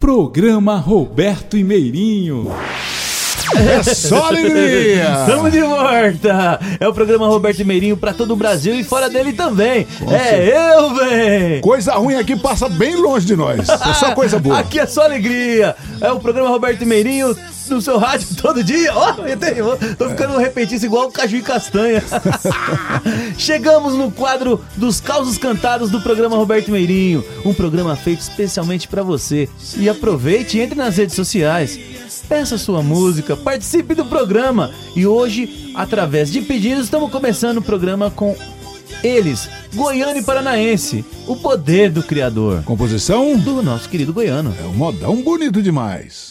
Programa Roberto e Meirinho. É só alegria! Estamos de volta! É o programa Roberto e Meirinho pra todo o Brasil e fora dele também. Eu, véi! Coisa ruim aqui passa bem longe de nós. É só coisa boa. Aqui é só alegria. É o programa Roberto e Meirinho no seu rádio todo dia. Tô ficando repentista igual o Caju e Castanha. Chegamos no quadro dos causos cantados do programa Roberto e Meirinho. Um programa feito especialmente pra você. E aproveite e entre nas redes sociais. Peça sua música, participe do programa. E hoje, através de pedidos, estamos começando o programa com eles, Goiano e Paranaense, o poder do criador. Composição do nosso querido Goiano. É um modão bonito demais.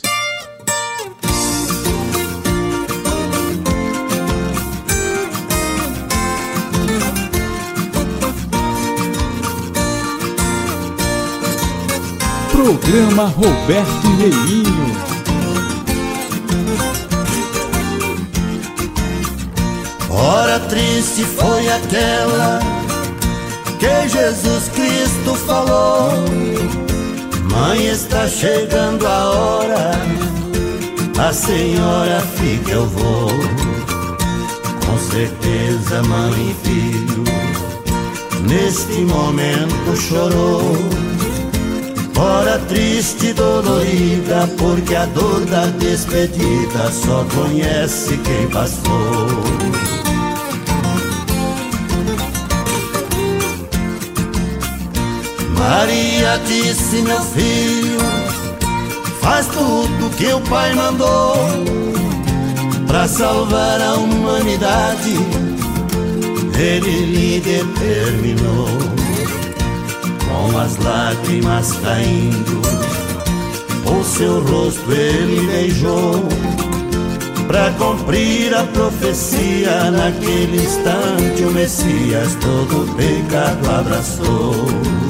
Programa Roberto e Meirinho. Hora triste foi aquela que Jesus Cristo falou: mãe, está chegando a hora, a senhora fica, eu vou. Com certeza, mãe e filho, neste momento chorou. Hora triste e dolorida, porque a dor da despedida só conhece quem passou. Maria disse: meu filho, faz tudo que o pai mandou pra salvar a humanidade, ele lhe determinou. Com as lágrimas caindo, o seu rosto ele beijou, pra cumprir a profecia. Naquele instante o Messias todo o pecado abraçou.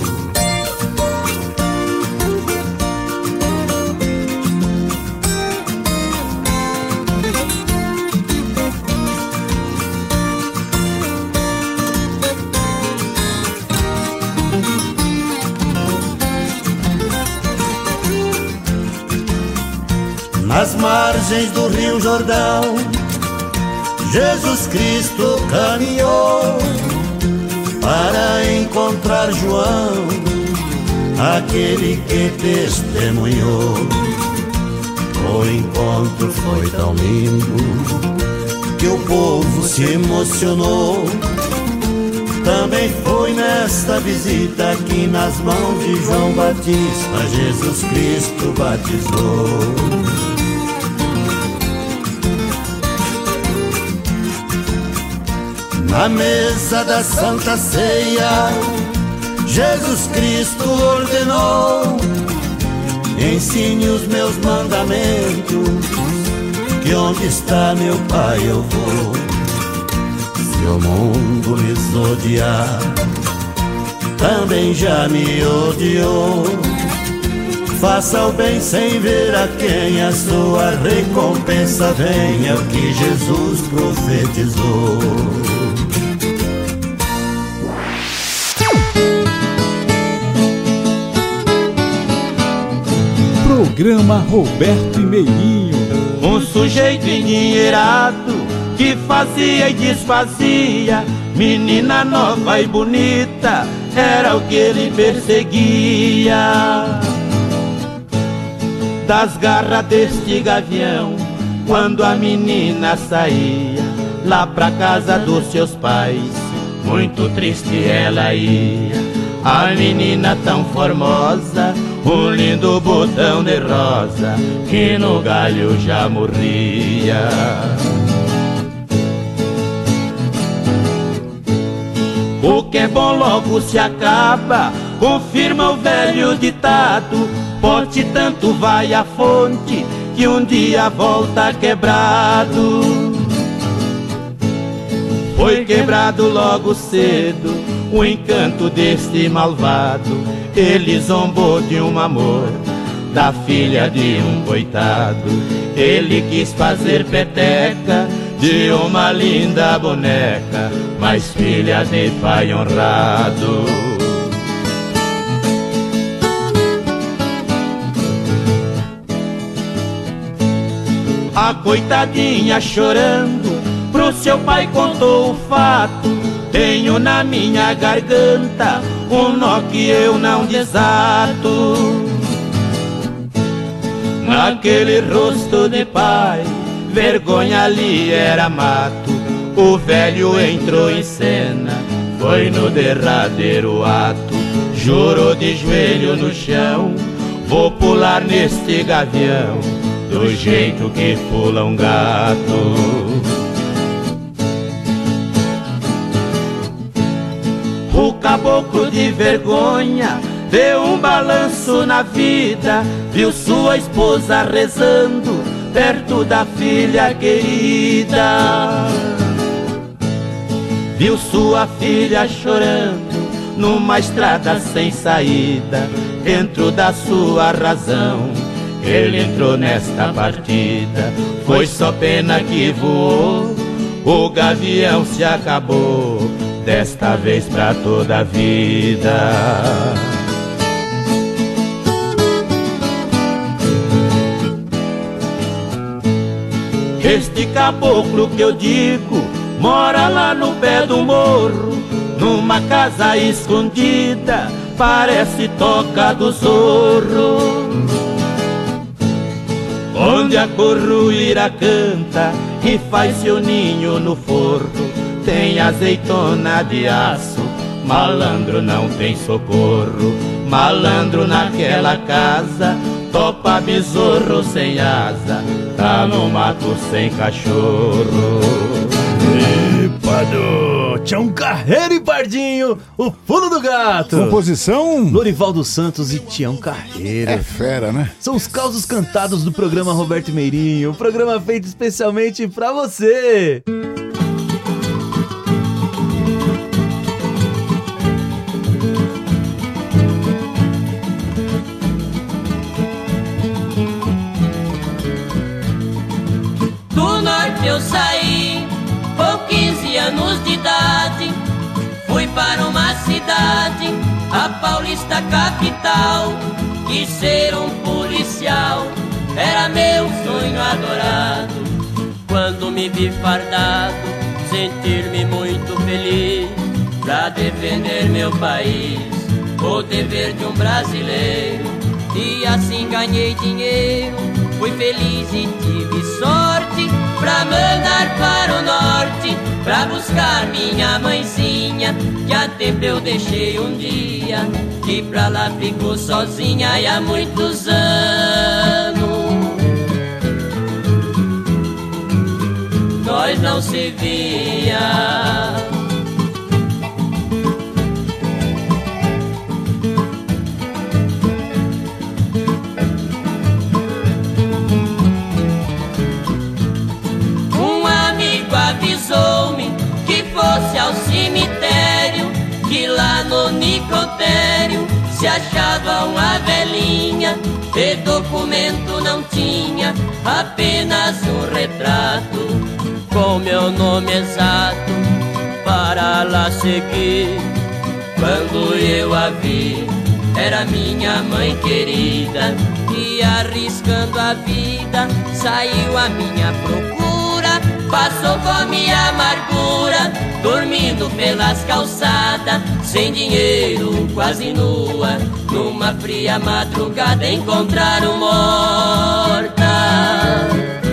Nas margens do Rio Jordão, Jesus Cristo caminhou para encontrar João, aquele que testemunhou. O encontro foi tão lindo que o povo se emocionou. Também foi nesta visita que nas mãos de João Batista Jesus Cristo batizou. Na mesa da Santa Ceia, Jesus Cristo ordenou: ensine os meus mandamentos, que onde está meu Pai eu vou. Se o mundo me odiar, também já me odiou. Faça o bem sem ver a quem, a sua recompensa vem, é o que Jesus profetizou. Programa Roberto e Meirinho. Um sujeito endinheirado que fazia e desfazia, menina nova e bonita, era o que ele perseguia. Das garras deste gavião, quando a menina saía lá pra casa dos seus pais, muito triste ela ia. A menina tão formosa, um lindo botão de rosa, que no galho já morria. O que é bom logo se acaba, confirma o velho ditado: pote tanto vai à fonte, que um dia volta quebrado. Foi quebrado logo cedo o encanto deste malvado. Ele zombou de um amor da filha de um coitado. Ele quis fazer peteca de uma linda boneca, mas filha de pai honrado. A coitadinha chorando, pro seu pai contou o fato. Tenho na minha garganta um nó que eu não desato. Naquele rosto de pai, vergonha ali era mato. O velho entrou em cena, foi no derradeiro ato. Jurou de joelho no chão, vou pular neste gavião, do jeito que pula um gato. O caboclo de vergonha deu um balanço na vida, viu sua esposa rezando perto da filha querida. Viu sua filha chorando numa estrada sem saída. Dentro da sua razão ele entrou nesta partida. Foi só pena que voou, o gavião se acabou, desta vez pra toda a vida. Este caboclo que eu digo mora lá no pé do morro, numa casa escondida, parece toca do zorro, onde a corruíra canta e faz seu ninho no forro. Tem azeitona de aço, malandro não tem socorro. Malandro naquela casa, topa besouro sem asa, tá no mato sem cachorro. Epado, Tião Carreiro e Pardinho, o pulo do gato. Composição Lorivaldo Santos e Tião Carreiro. é fera, né? São os causos cantados do programa Roberto Meirinho, um programa feito especialmente pra você. Eu saí com 15 anos de idade, fui para uma cidade, a Paulista capital. Quis ser um policial, era meu sonho adorado. Quando me vi fardado, sentir-me muito feliz, pra defender meu país, o dever de um brasileiro. E assim ganhei dinheiro, fui feliz e tive sorte pra mandar para o norte, pra buscar minha mãezinha, que há tempo eu deixei um dia, que pra lá ficou sozinha e há muitos anos nós não se via. Avisou-me que fosse ao cemitério, que lá no necrotério se achava uma velhinha, e documento não tinha, apenas um retrato com meu nome exato para lá seguir. Quando eu a vi, era minha mãe querida, e arriscando a vida saiu a minha procura. Passou fome e amargura, dormindo pelas calçadas, sem dinheiro, quase nua. Numa fria madrugada encontraram morta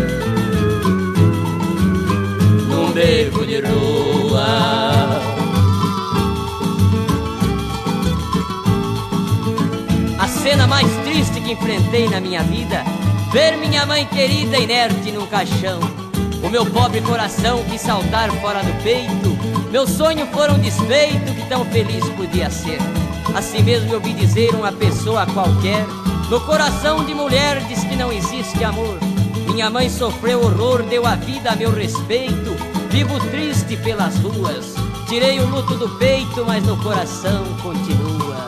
num beco de rua. A cena mais triste que enfrentei na minha vida, ver minha mãe querida inerte num caixão. O meu pobre coração quis saltar fora do peito, meus sonhos foram desfeitos, que tão feliz podia ser. Assim mesmo eu vi dizer uma pessoa qualquer, no coração de mulher diz que não existe amor. Minha mãe sofreu horror, deu a vida a meu respeito, vivo triste pelas ruas, tirei o luto do peito, mas no coração continua.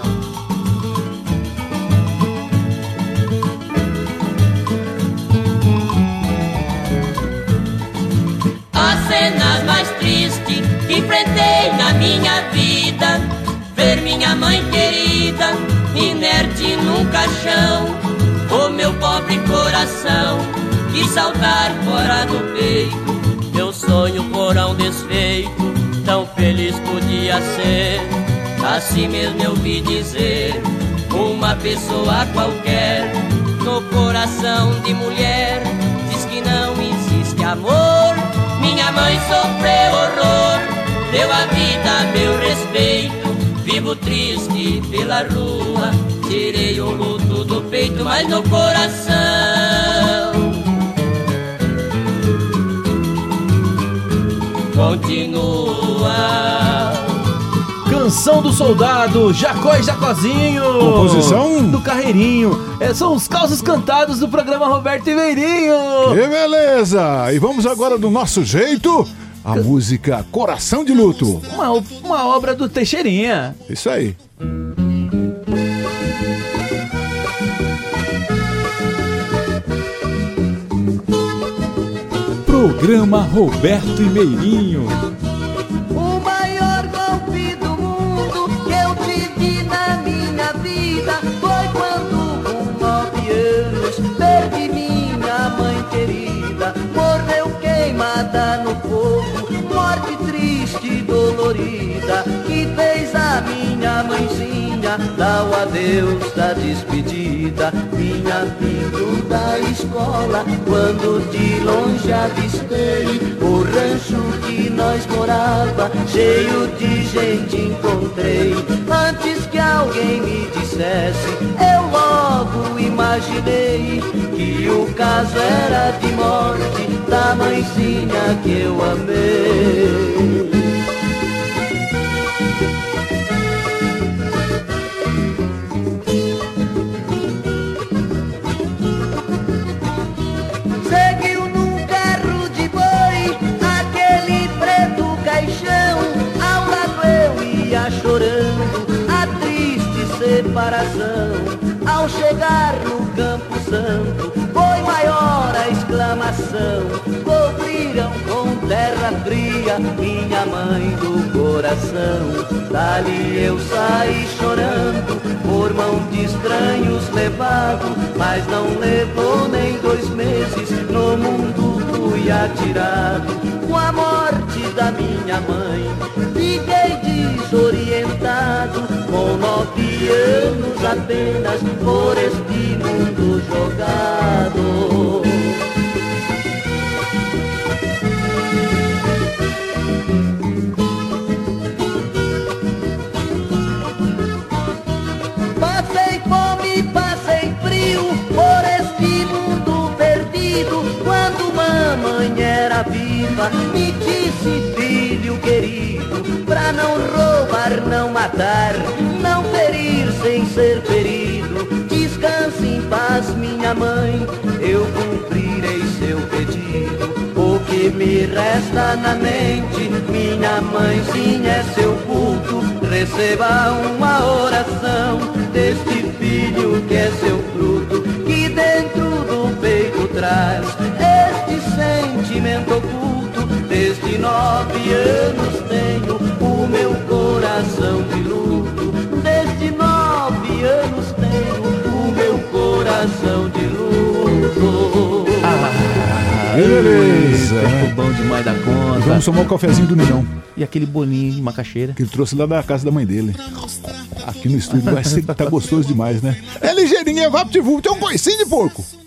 Cenas mais tristes que enfrentei na minha vida, ver minha mãe querida inerte num caixão, o meu pobre coração quis saltar fora do peito. Meu sonho porão desfeito, tão feliz podia ser. Assim mesmo eu vi dizer, uma pessoa qualquer no coração de mulher diz que não existe amor. Minha mãe sofreu horror, deu a vida, meu respeito. Vivo triste pela rua, tirei o luto do peito, mas no coração continua. Canção do Soldado, Jacó e Jacozinho. Composição do Carreirinho. São os causos cantados do programa Roberto e Meirinho. Que beleza! E vamos agora do nosso jeito, a música Coração de Luto. Uma obra do Teixeirinha. Isso aí. Programa Roberto e Meirinho. O maior golpe do mundo que eu tive na minha vida foi quando, com 9 anos, perdi minha mãe querida. Morreu queimada no fogo, morte triste e dolorida, que fez a minha mãezinha dar o adeus da despedida. Vinha vindo da escola quando de longe avistei o rancho que nós morava, cheio de gente encontrei. Antes que alguém me dissesse, eu logo imaginei que o caso era de morte da mãezinha que eu amei. Seguiu num carro de boi, aquele preto caixão, ao lado eu ia chorando a triste separação. Ao chegar no Campo Santo, foi maior a exclamação, cobriram com terra fria minha mãe do coração. Dali eu saí chorando, por mão de estranhos levado, mas não levou nem 2 meses, no mundo fui atirado. Com a morte da minha mãe, fiquei desorientado, com 9 anos apenas, por este mundo jogado. Passei fome, passei frio, por este mundo perdido, quando mamãe era viva, me disse, filho querido, pra não roubar, não matar, não ferir sem ser ferido, descanse em paz, minha mãe, eu cumprirei seu pedido. O que me resta na mente, minha mãezinha, é seu culto, receba uma oração deste filho que é seu fruto, que dentro do peito traz este sentimento oculto. Desde 9 anos tenho o meu coração de luto, desde 9 anos tenho o meu coração de luto. Beleza! Tempo bom demais da conta. Vamos tomar o cafezinho do Ninão, E aquele boninho de macaxeira. que ele trouxe lá da casa da mãe dele. Aqui no estúdio vai ser, tá gostoso demais, né? É ligeirinho, é vapt-vupt, é um coicinho de porco.